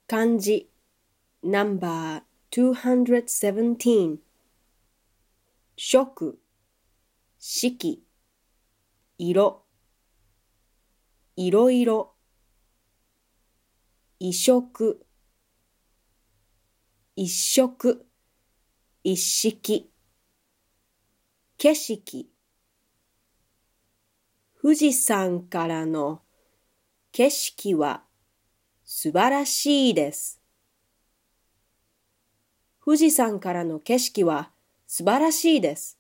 漢字 No.217 色、色、色、いろいろ、移植、一色、一式、景色、富士山からの景色は素晴らしいです。富士山からの景色は素晴らしいです。